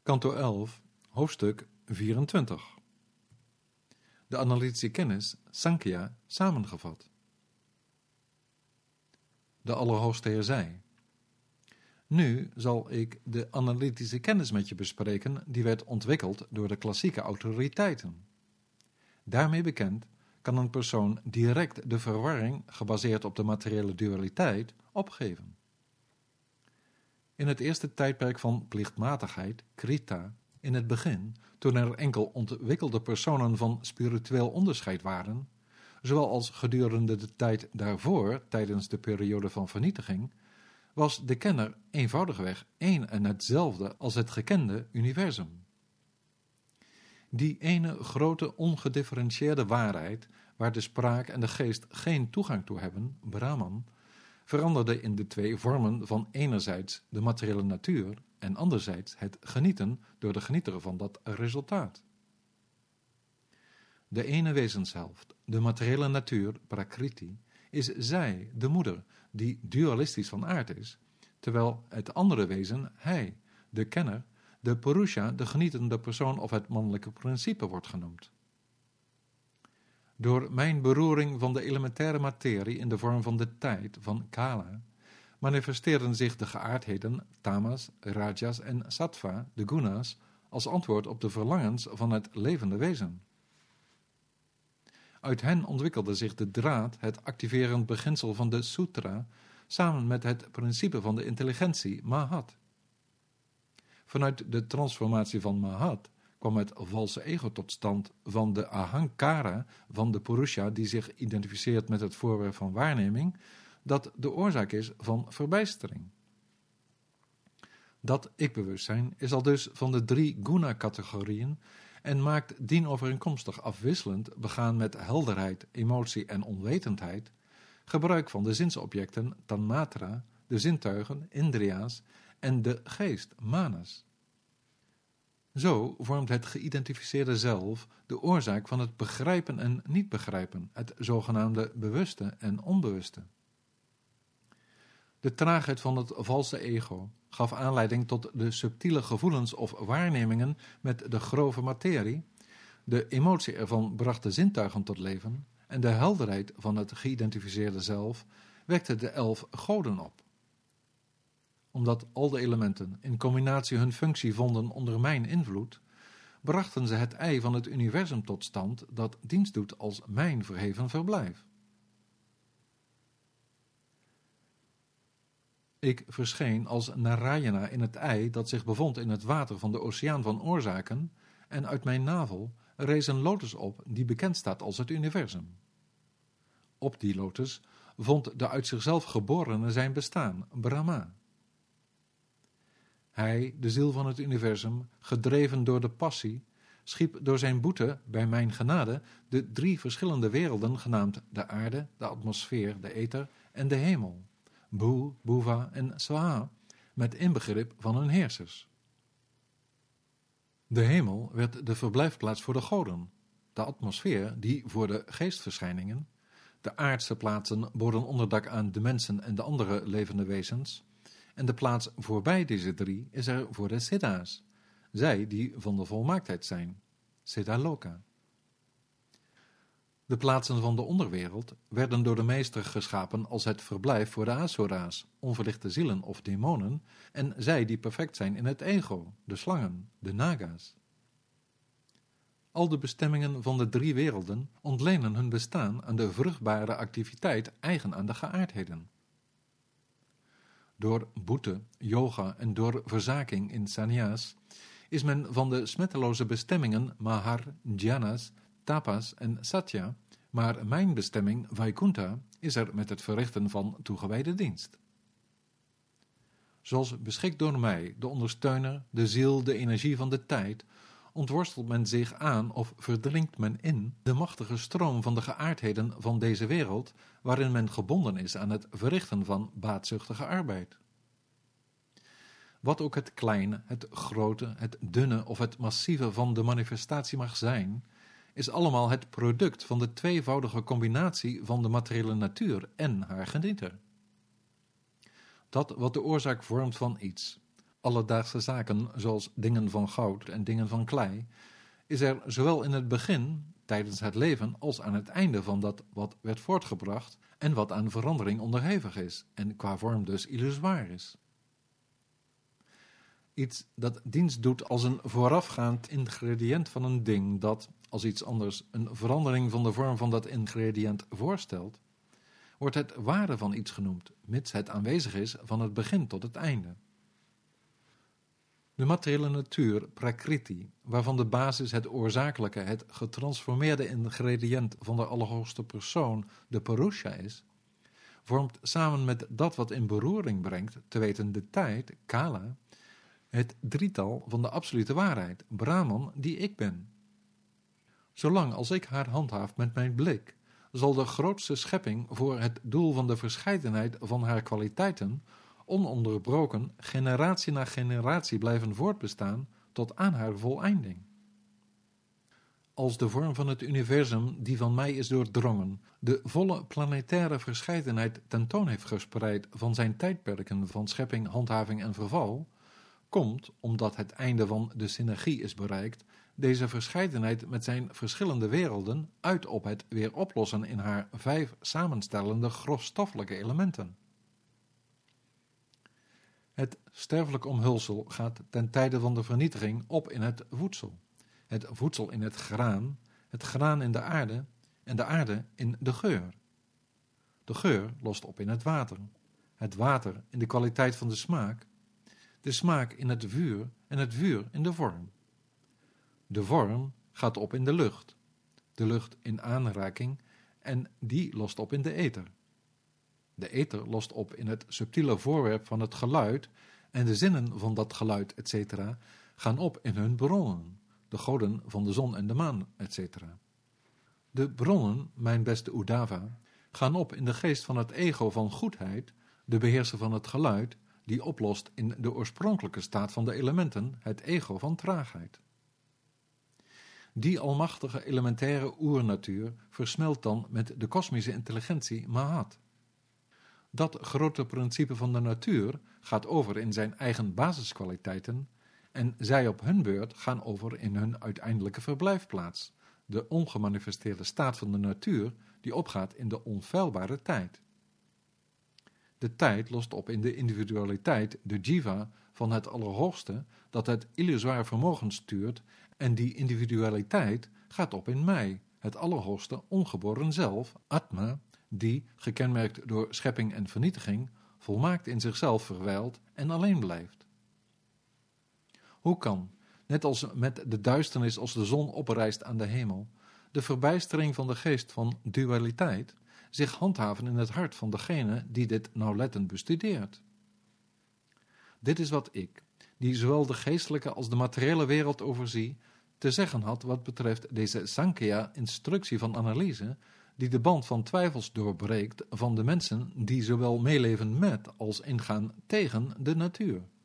Kanto 11, hoofdstuk 24. De analytische kennis, Sankhya, samengevat. De Allerhoogste Heer zei: Nu zal ik de analytische kennis met je bespreken die werd ontwikkeld door de klassieke autoriteiten. Daarmee bekend kan een persoon direct de verwarring, gebaseerd op de materiële dualiteit, opgeven. In het eerste tijdperk van plichtmatigheid, Krita, in het begin, toen er enkel ontwikkelde personen van spiritueel onderscheid waren, zowel als gedurende de tijd daarvoor, tijdens de periode van vernietiging, was de kenner eenvoudigweg één en hetzelfde als het gekende universum. Die ene grote ongedifferentieerde waarheid, waar de spraak en de geest geen toegang toe hebben, Brahman, veranderde in de twee vormen van enerzijds de materiële natuur en anderzijds het genieten door de genieter van dat resultaat. De ene wezenshelft, de materiële natuur, Prakriti, is zij, de moeder, die dualistisch van aard is, terwijl het andere wezen, hij, de kenner, de Purusha, de genietende persoon of het mannelijke principe wordt genoemd. Door mijn beroering van de elementaire materie in de vorm van de tijd, van Kala, manifesteren zich de geaardheden, tamas, rajas en sattva, de guna's, als antwoord op de verlangens van het levende wezen. Uit hen ontwikkelde zich de draad, het activerend beginsel van de sutra, samen met het principe van de intelligentie, Mahat. Vanuit de transformatie van Mahat kwam het valse ego tot stand van de ahankara van de Purusha die zich identificeert met het voorwerp van waarneming, dat de oorzaak is van verbijstering. Dat ik-bewustzijn is al dus van de 3 guna-categorieën en maakt dienovereenkomstig afwisselend, begaan met helderheid, emotie en onwetendheid, gebruik van de zinsobjecten, tanmatra, de zintuigen, indriya's en de geest, manas. Zo vormt het geïdentificeerde zelf de oorzaak van het begrijpen en niet begrijpen, het zogenaamde bewuste en onbewuste. De traagheid van het valse ego gaf aanleiding tot de subtiele gevoelens of waarnemingen met de grove materie, de emotie ervan bracht de zintuigen tot leven en de helderheid van het geïdentificeerde zelf wekte de 11 goden op. Omdat al de elementen in combinatie hun functie vonden onder mijn invloed, brachten ze het ei van het universum tot stand dat dienst doet als mijn verheven verblijf. Ik verscheen als Narayana in het ei dat zich bevond in het water van de oceaan van oorzaken en uit mijn navel rees een lotus op die bekend staat als het universum. Op die lotus vond de uit zichzelf geborene zijn bestaan, Brahma. Hij, de ziel van het universum, gedreven door de passie, schiep door zijn boete bij mijn genade de 3 verschillende werelden genaamd de aarde, de atmosfeer, de ether en de hemel, Bhu, Bhuva en Swaha, met inbegrip van hun heersers. De hemel werd de verblijfplaats voor de goden, de atmosfeer die voor de geestverschijningen, de aardse plaatsen boden onderdak aan de mensen en de andere levende wezens, en de plaats voorbij deze 3 is er voor de siddha's, zij die van de volmaaktheid zijn, Siddhaloka. De plaatsen van de onderwereld werden door de meester geschapen als het verblijf voor de asura's, onverlichte zielen of demonen, en zij die perfect zijn in het ego, de slangen, de naga's. Al de bestemmingen van de 3 werelden ontlenen hun bestaan aan de vruchtbare activiteit eigen aan de geaardheden. Door boete, yoga en door verzaking in sannyas is men van de smetteloze bestemmingen mahar, jhanas, tapas en satya, maar mijn bestemming Vaikuntha is er met het verrichten van toegewijde dienst. Zoals beschikt door mij, de ondersteuner, de ziel, de energie van de tijd, ontworstelt men zich aan of verdrinkt men in de machtige stroom van de geaardheden van deze wereld, waarin men gebonden is aan het verrichten van baatzuchtige arbeid. Wat ook het kleine, het grote, het dunne of het massieve van de manifestatie mag zijn, is allemaal het product van de tweevoudige combinatie van de materiële natuur en haar genieter. Dat wat de oorzaak vormt van iets, alledaagse zaken zoals dingen van goud en dingen van klei, is er zowel in het begin, tijdens het leven, als aan het einde van dat wat werd voortgebracht en wat aan verandering onderhevig is en qua vorm dus illusoir is. Iets dat dienst doet als een voorafgaand ingrediënt van een ding dat, als iets anders, een verandering van de vorm van dat ingrediënt voorstelt, wordt het ware van iets genoemd, mits het aanwezig is van het begin tot het einde. De materiële natuur, prakriti, waarvan de basis het oorzakelijke, het getransformeerde ingrediënt van de allerhoogste persoon, de Purusha is, vormt samen met dat wat in beroering brengt, te weten de tijd, kala, het drietal van de absolute waarheid, Brahman, die ik ben. Zolang als ik haar handhaaf met mijn blik, zal de grootste schepping voor het doel van de verscheidenheid van haar kwaliteiten ononderbroken generatie na generatie blijven voortbestaan tot aan haar voleinding. Als de vorm van het universum die van mij is doordrongen, de volle planetaire verscheidenheid tentoon heeft gespreid van zijn tijdperken van schepping, handhaving en verval, komt, omdat het einde van de synergie is bereikt, deze verscheidenheid met zijn verschillende werelden uit op het weer oplossen in haar 5 samenstellende grofstoffelijke elementen. Het sterfelijk omhulsel gaat ten tijde van de vernietiging op in het voedsel in het graan in de aarde en de aarde in de geur. De geur lost op in het water in de kwaliteit van de smaak in het vuur en het vuur in de vorm. De vorm gaat op in de lucht in aanraking en die lost op in de ether. De ether lost op in het subtiele voorwerp van het geluid en de zinnen van dat geluid, etc. gaan op in hun bronnen, de goden van de zon en de maan, etc. De bronnen, mijn beste Uddhava, gaan op in de geest van het ego van goedheid, de beheerser van het geluid, die oplost in de oorspronkelijke staat van de elementen, het ego van traagheid. Die almachtige elementaire oernatuur versmelt dan met de kosmische intelligentie Mahat. Dat grote principe van de natuur gaat over in zijn eigen basiskwaliteiten en zij op hun beurt gaan over in hun uiteindelijke verblijfplaats, de ongemanifesteerde staat van de natuur die opgaat in de onfeilbare tijd. De tijd lost op in de individualiteit, de jiva, van het Allerhoogste, dat het illusoire vermogen stuurt, en die individualiteit gaat op in mij, het Allerhoogste ongeboren zelf, Atma, die, gekenmerkt door schepping en vernietiging, volmaakt in zichzelf verwijlt en alleen blijft. Hoe kan, net als met de duisternis als de zon oprijst aan de hemel, de verbijstering van de geest van dualiteit zich handhaven in het hart van degene die dit nauwlettend bestudeert? Dit is wat ik, die zowel de geestelijke als de materiële wereld overzie, te zeggen had wat betreft deze Sankhya-instructie van analyse, die de band van twijfels doorbreekt van de mensen die zowel meeleven met als ingaan tegen de natuur.